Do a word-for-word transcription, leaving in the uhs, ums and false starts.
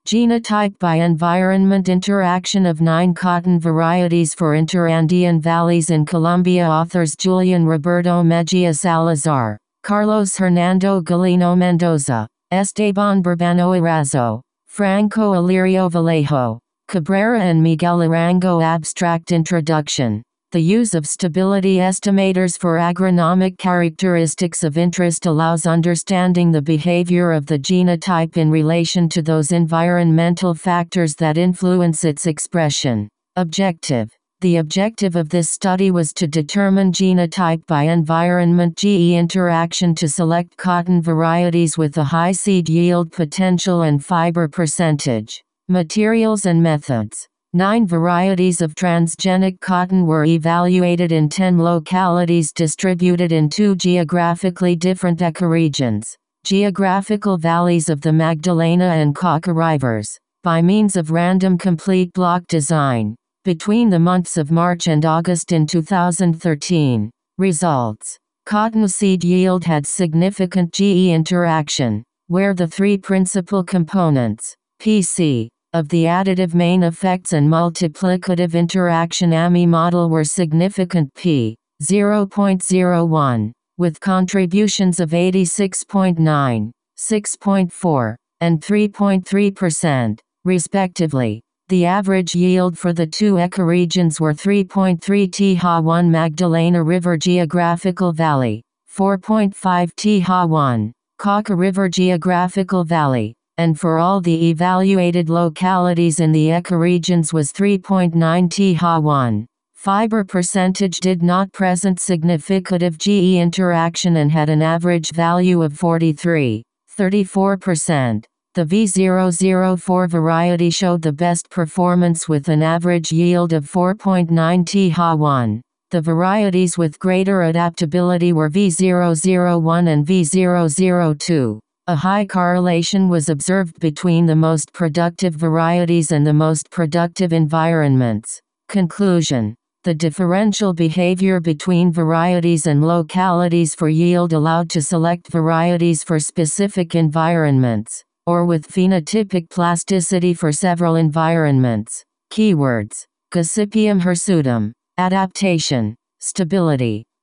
Genotype by environment interaction of nine cotton varieties for Interandean valleys in Colombia. Authors Julian Roberto Mejia Salazar, Carlos Hernando Galino Mendoza, Esteban Burbano Erazo, Franco Alirio Vallejo, Cabrera and Miguel Arango. Abstract introduction. The use of stability estimators for agronomic characteristics of interest allows understanding the behavior of the genotype in relation to those environmental factors that influence its expression. Objective. The objective of this study was to determine genotype by environment-G E interaction to select cotton varieties with a high seed yield potential and fiber percentage. Materials and methods. Nine varieties of transgenic cotton were evaluated in ten localities distributed in two geographically different ecoregions, geographical valleys of the Magdalena and Cauca rivers, by means of random complete block design, between the months of March and August in two thousand thirteen. Results. Cotton seed yield had significant G E interaction, where the three principal components, P C, of the additive main effects and multiplicative interaction A M I model were significant p. zero point zero one, with contributions of eighty-six point nine, six point four, and three point three percent, respectively. The average yield for the two ecoregions were three point three T H A one Magdalena River Geographical Valley, four point five T H A one, Cauca River Geographical Valley, and for all the evaluated localities in the ecoregions was three point nine T H A one. Fiber percentage did not present significative G E interaction and had an average value of forty-three point three four percent. The V zero zero four variety showed the best performance with an average yield of four point nine T H A one. The varieties with greater adaptability were V zero zero one and V zero zero two. A high correlation was observed between the most productive varieties and the most productive environments. Conclusion. The differential behavior between varieties and localities for yield allowed to select varieties for specific environments, or with phenotypic plasticity for several environments. Keywords. Gossypium hirsutum. Adaptation. Stability.